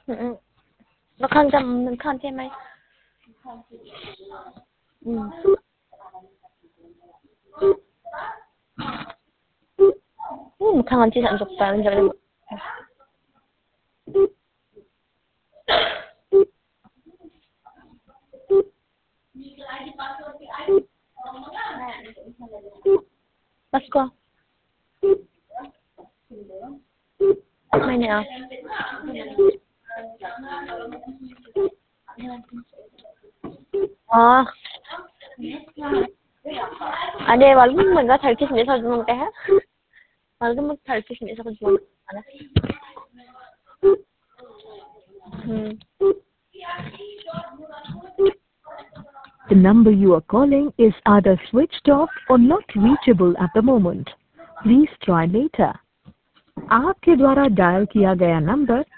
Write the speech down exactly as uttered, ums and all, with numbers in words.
Ừ, ừ. Nó khăn chăm mình khăn thêm mày. Ừ. Ừ, khăn chỉ sản xuất tại mình rồi. Let's go. Mày nè. 아, 아니 말금은 잘 키스면서 주는 게 해? 말금은 잘 키스면서 주는 거 알아? 음. The number you are calling is either switched off or not reachable at the moment. Please try later. आपके द्वारा dial किया गया number